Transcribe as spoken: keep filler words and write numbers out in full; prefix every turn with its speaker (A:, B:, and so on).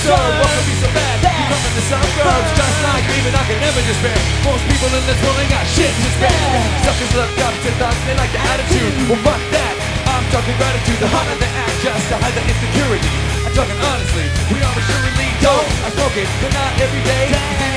A: So what could be so bad? You come from the suburbs, just like me, but I can never despair. Most people in this world ain't got shit to spare. Suckers look up to thugs, they like the attitude. Well, fuck that. I'm talking gratitude. The harder they act, just to hide the insecurity. I'm talking honestly. We all assuredly don't. I smoke it, but not every day.